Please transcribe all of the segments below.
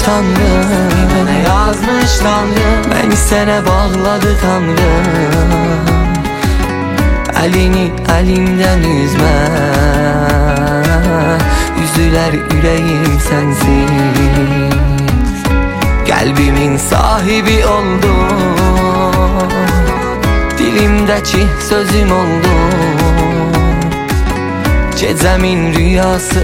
Tanrım, mənə yazmış Tanrım, məni sənə bağladı Tanrım. Əlini əlimdən üzmə, üzülər ürəyim sənsiz. Qəlbimin sahibi oldun, dilimdəki sözüm oldun, gecəmin rüyası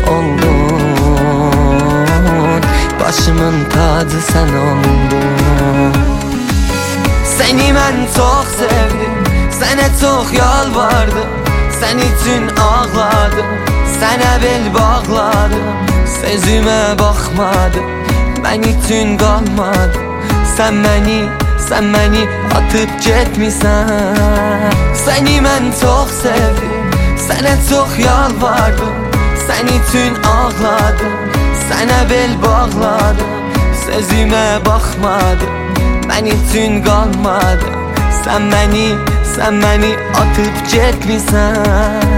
oldun, başımın tacı sən oldun. Səni mən çox sevdim, sənə çox yalvardım, sən üçün ağladım, sənə bel bağladım, sözümə baxmadım, mən üçün qalmadım. Sən məni atıp getmisən. Səni mən çox sevdim, sənə çox yalvardım, sən üçün ağladım, sənə bel bağladım, sözümə baxmadım, mən üçün qalmadım. Sən məni atıp getmisən.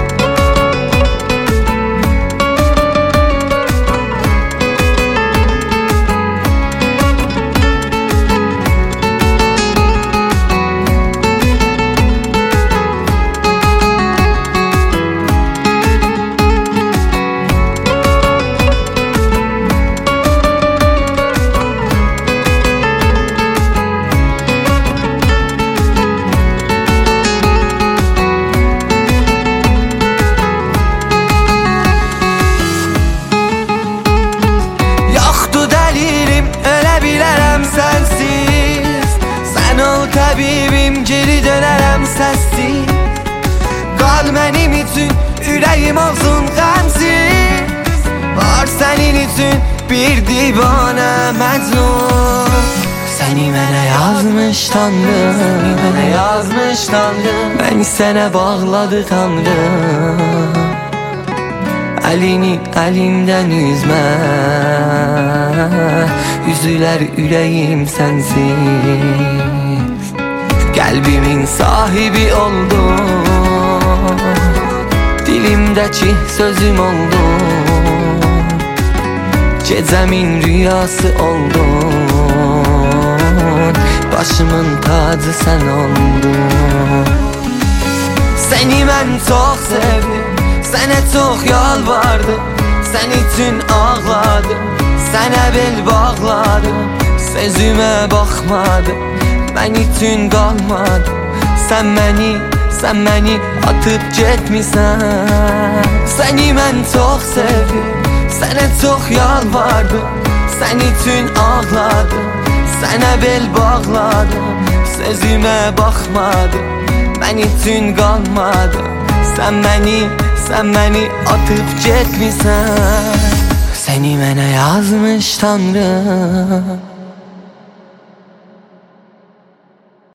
Təbibim, geri dönərəm səssiz. Qal mənim üçün, ürəyim olsun qəmsiz. Var sənin üçün bir divanə məcnun. Səni mənə yazmış Tanrım, mənə yazmış Tanrım, məni sənə bağladı Tanrım. Əlini əlimdən üzmə, üzülər ürəyim sənsiz. Qəlbimin sahibi oldun, dilimdəki sözüm oldun, gecəmin rüyası oldun, başımın tacı sən oldun. Səni mən çox sevdim, sənə çox yalvardım, sən üçün ağladım, sənə bel bağladım, sözümə baxmadım, mən üçün qalmadım. Sən məni atıp getmisən. Səni mən çox sevdim, sənə çox yalvardım, sən üçün ağladım, sənə bel bağladım, sözümə baxmadım, mən üçün qalmadım. Sən məni atıp getmisən. Səni mənə yazmış Tanrım.